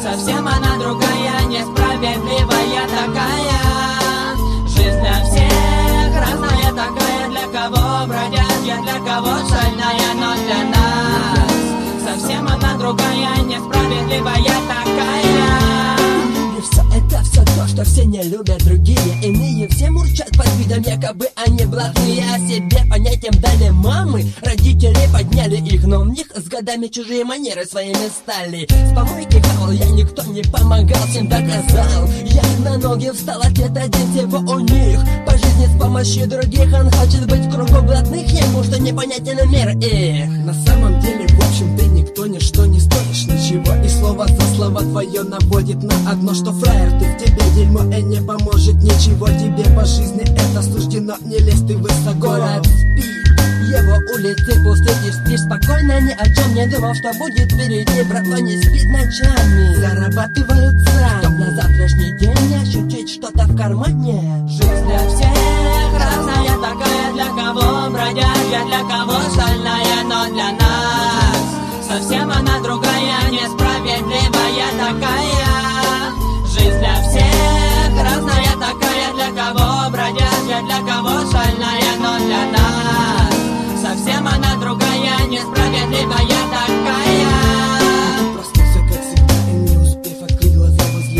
Совсем она другая, несправедливая такая. Жизнь для всех разная такая, для кого бродячая, для кого шальная, но для нас совсем она другая, несправедливая такая. Все то, что все не любят другие. Иные все мурчат под видом, якобы они блатные. О себе понятием дали мамы, родители подняли их, но у них с годами чужие манеры своими стали. С помойки хавал я, никто не помогал, всем доказал. Я на ноги встал, ответ один всего у них. По жизни с помощью других он хочет быть в кругу блатных, ему что непонятен мир их. На самом деле, в общем, ты никто, ничто не стоишь ничего. И слово за слово твое наводит на одно, что фраер ты, в тебе дерьмо и не поможет ничего. Тебе по жизни это суждено, не лезь ты высоко. Город спит, его улицы пусты, ты спишь спокойно, ни о чем не думал, что будет впереди. Братва не спит ночами, зарабатывают сами, чтоб на завтрашний день ощутить что-то в кармане. Жизнь для всех разная такая, для кого бродячая, для кого шальная, но для нас совсем она другая, несправедливая такая. Жизнь для всех разная такая, для кого бродячая, для кого шальная, но для нас совсем она другая, несправедливая такая. Проснулся, как всегда, и не успев открыть глаза, возле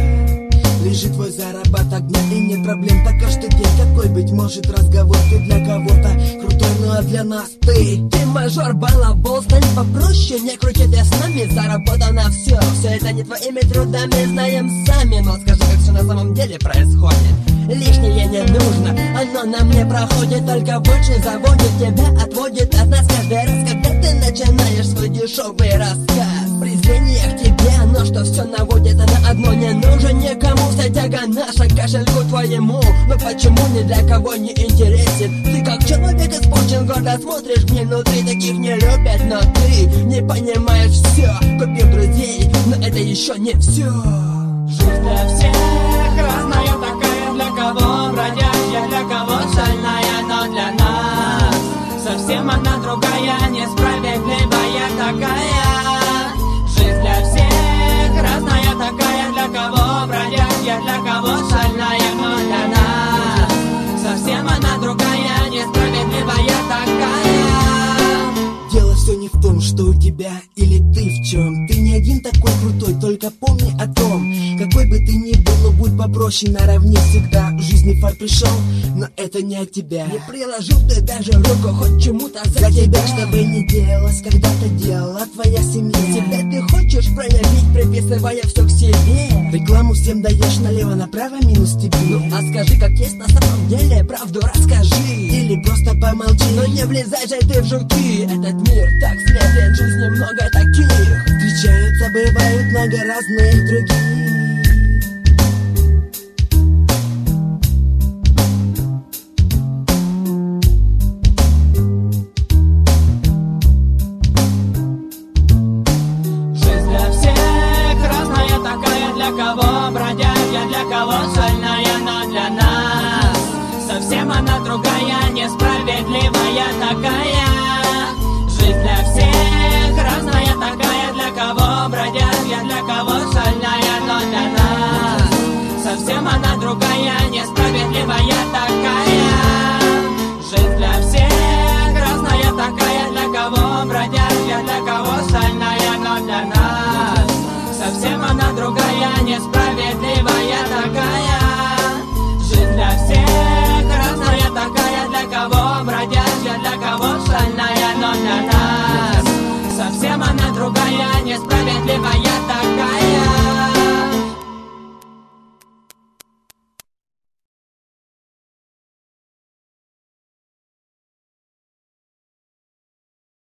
тебя лежит твой заработок дня, и нет проблем, так каждый день. Какой быть может разговор, ты для кого-то крутой, ну а для нас ты мажор, балабол, стань попроще, не крути ты с нами, заработано все. Все это не твоими трудами, знаем сами. Но скажи, как все на самом деле происходит. Лишнее не нужно, оно нам не проходит, только больше заводит тебя, отводит от нас каждый раз, когда ты начинаешь свой дешевый рассказ. Презрение к тебе, оно что все наводит, на одно не нужен никому. Вся тяга наша к кошельку твоему, но почему ни для кого не интересен? Ты как человек испорчен, гордо смотришь мне внутри, таких не любят, но ты не понимаешь все. Купил друзей, но это еще не все. Жизнь для всех разная такая, для кого бродячая, для кого шальная, но для нас совсем она другая, несправедливая такая. Жизнь для всех разная такая, для кого бродячая, для кого шальная, но для нас совсем она другая, несправедливая такая. Дело все не в том, что у тебя или ты в чем. Ты не один такой крутой, только помни о том, какой бы ты ни был, но будь попроще, наравне всегда. В жизни фар пришел, но это не от тебя. Не приложил ты даже руку хоть чему-то за тебя. Что бы ни делалось, когда-то делала твоя семья. Себя ты хочешь проявить, приписывая все к себе. Рекламу всем даешь налево-направо, минус тебе. Ну а скажи, как есть на самом деле, правду расскажи. Или просто помолчи, но не влезай же ты в жуки. Этот мир так сметен, жизни много таких. Встречаются, бывают много разных других. Жизнь для всех разная такая, для кого бродячая, для кого шальная, но для нас совсем она другая, несправедливая такая. Жизнь для всех разная такая, для кого бродячая, для кого шальная, но для нас совсем она другая, несправедливая такая. Жизнь для всех разная такая, для кого бродячая, для кого шальная, но для нас совсем она другая, несправедливая такая. Жизнь для всех разная такая, для кого бродячая, для кого шальная, но для нас совсем она другая, несправедливая